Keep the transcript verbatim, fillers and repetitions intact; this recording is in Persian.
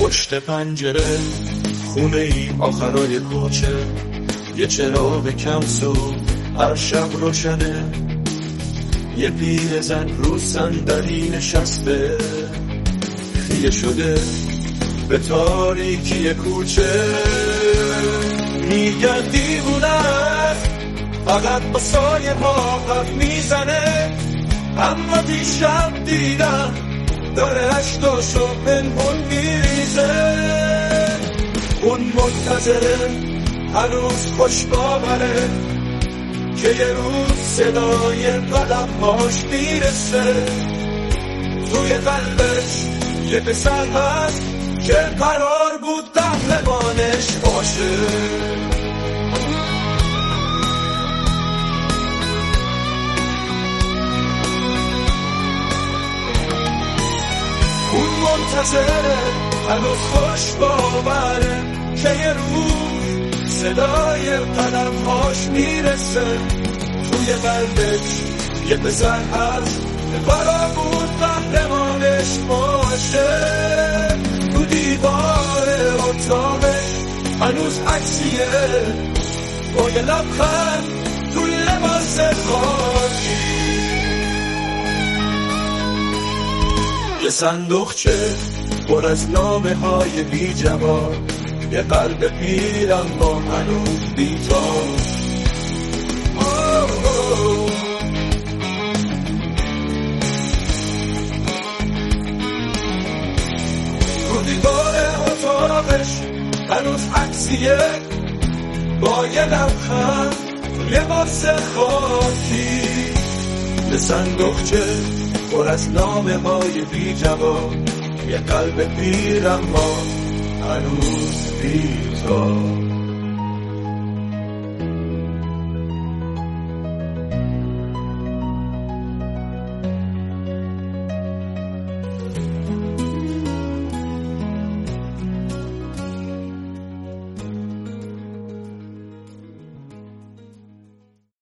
پشت پنجره خونه ای آخرای کوچه، یه چراغ کم سو هر شب روشنه، یه پیرزن رو صندلی نشسته خیره شده به تاریکی کوچه. میگن دیوونه فقط با سایه ما حرف میزنه، اما دیشب دیدم داره عشقاشو پنهون میریزه. اون منتظره هنوز خوش باوره که یه روز صدای قدم‌هاش میرسه. توی قلبش یه پسر هست که قرار بود قهرمانش باشه. اون منتظره هنوز خوش باوره که یه روز صدای قدم‌هاش میرسه. توی قلبش یه پسر هست که قرار بود قهرمانش باشه. تو دیوار اتاقش هنوز عکسیه با یه لبخند تو لباس خاکی. یه صندوقچه پر از نامه های بی جواب، یه قلب پیرم با هنوز بی‌تاب. رو دیوار اتاقش هنوز عکسیه با یه لبخند لباس خاکی. یه صندوقچه پر از نامه های بی جواب، یه قلب پیرم با هنوز بی‌تاب.